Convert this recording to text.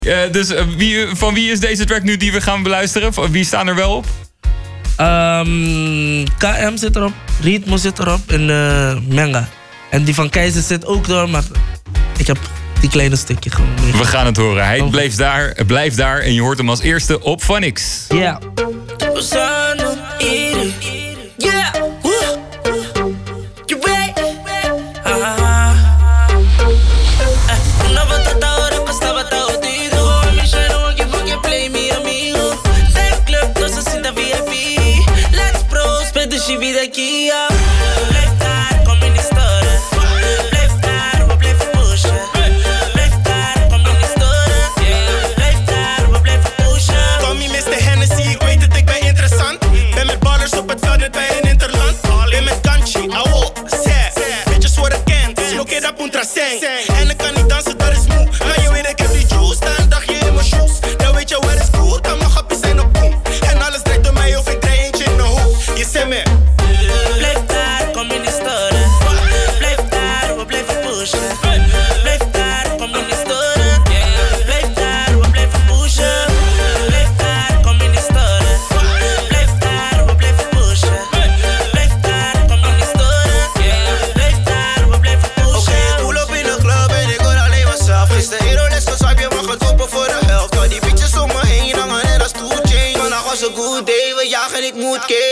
Van wie is deze track nu die we gaan beluisteren? Wie staan er wel op? KM zit erop, Ritmo zit erop en Menga. En die van Keizer zit ook door, maar ik heb die kleine stukje gewoon mee. We gaan het horen. Hij blijft daar en je hoort hem als eerste op Phonix. Ja. Vida aqui, blijf daar, kom in die storen. Blijf daar, we blijven pushen. Blijf daar, kom in die storen. Blijf daar, we blijven pushen. Tommy Mr. Hennessy, ik weet het, ik ben interessant. Ben met ballers op het veld, net bij een interland. Ben met Kanchi, awo, zé. Bitches worden kent, lo que da puntra seng. En ik kan niet dansen, dat is moe. Maar je weet, ik heb die juice, dan dacht je in mijn shoes. Dan weet je waar is goed, dan mag happy zijn op boom. En alles draait door mij of ik draai eentje in de hoek. Je zegt me. Blijf daar, kom in die storen. Blijf daar, we blijven pushen. Blijf daar, kom in die storen. Blijf daar, we blijven pushen. Blijf daar, kom in die storen. Blijf daar, we blijven pushen. Blijf daar, kom in die storen. Blijf daar, we blijven pushen. Oké, pull up in de club en ik hoor alleen maar zelf. Gisteren Hero les swipe, je mag het kopen voor de helft. Al die bitches om me heen hangen net als 2 Chainz. Vandaag was een good day, we jagen, ik moet keren.